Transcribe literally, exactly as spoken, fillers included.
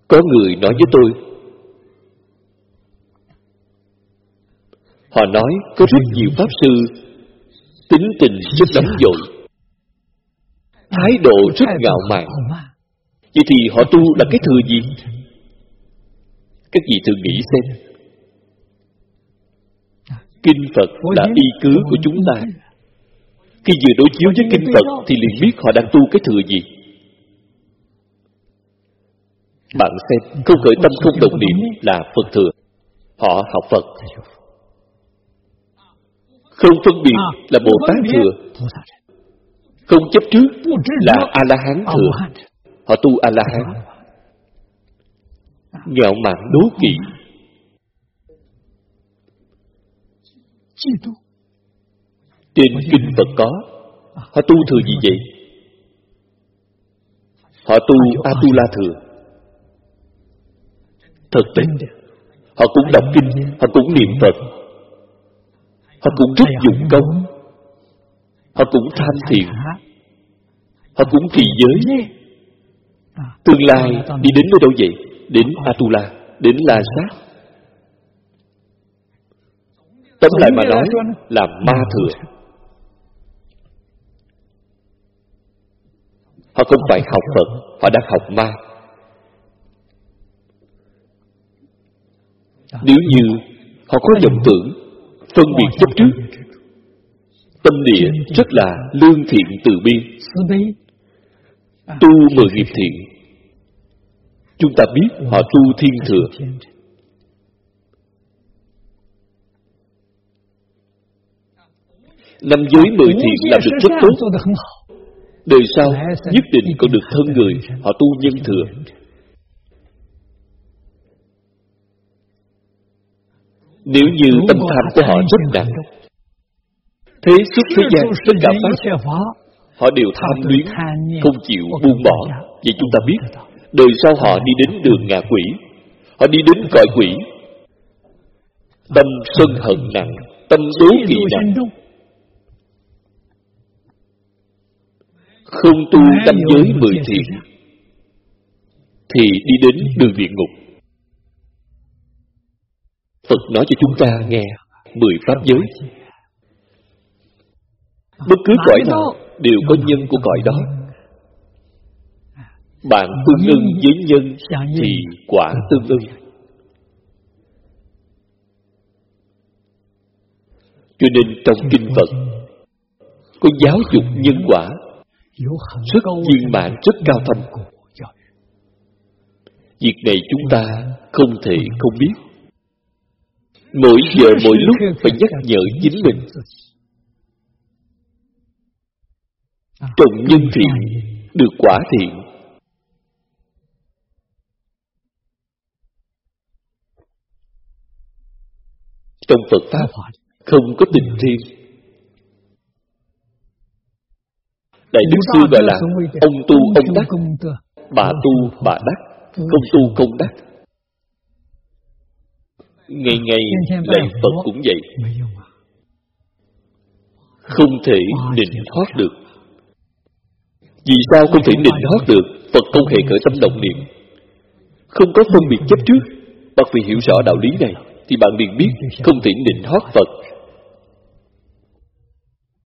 Có người nói với tôi, họ nói có rất nhiều pháp sư tính tình rất nóng vội, thái độ rất ngạo mạn. Vậy thì họ tu là cái thừa gì? Các vị thử nghĩ xem. Kinh Phật là y cứ của chúng ta. Khi vừa đối chiếu với Kinh Phật thì liền biết họ đang tu cái thừa gì. Bạn xem, không khởi tâm không động niệm là Phật thừa. Họ học Phật. Không phân biệt là Bồ Tát thừa. Không chấp trước là A-la-hán thừa. Họ tu A-la-hán. Ngạo mạn đố kỵ. Trên Kinh Phật có. Họ tu thừa gì vậy? Họ tu A-tu-la thừa. Thật tình, họ cũng đọc kinh, họ cũng niệm Phật, họ cũng rất dụng công, họ cũng tham thiền, họ cũng trì giới. Tương lai đi đến nơi đâu vậy? Đến A-tu-la, đến La Sát. Tóm lại mà nói là ma thừa. Họ không phải học Phật, họ đang học ma. Nếu như họ có vọng tưởng, phân biệt chấp trước, tâm địa rất là lương thiện từ bi, tu mười nghiệp thiện, chúng ta biết họ tu thiên thừa. Năm giới mười thiện làm được rất tốt. Đời sau nhất định còn được thân người, họ tu nhân thừa. Nếu như tâm tham của họ rất nặng, thế xuất thế gian tất cả pháp họ đều tham luyến, không chịu buông bỏ. Vậy chúng ta biết đời sau họ đi đến đường ngạ quỷ, họ đi đến cõi quỷ. Tâm sân hận nặng, tâm đố kỵ nặng, không tu năm giới mười thiện thì đi đến đường địa ngục. Phật nói cho chúng ta nghe mười pháp giới. Bất cứ cõi nào đều có nhân của cõi đó. Bạn tương ưng với nhân thì quả tương ưng. Cho nên trong Kinh Phật có giáo dục nhân quả rất viên mãn, rất cao thâm. Việc này chúng ta không thể không biết. Mỗi giờ mỗi lúc phải nhắc nhở chính mình. Trồng nhân thiện, được quả thiện. Trong Phật Pháp không có tình riêng. Đại Đức Sư gọi là ông tu ông đắc, bà tu bà đắc, không tu không đắc. Ngày ngày lạy Phật cũng vậy. Không thể nịnh hót được. Vì sao không thể nịnh hót được? Phật không hề khởi tâm động niệm, không có phân biệt chấp trước. Bạn phải hiểu rõ đạo lý này thì bạn liền biết không thể nịnh hót Phật.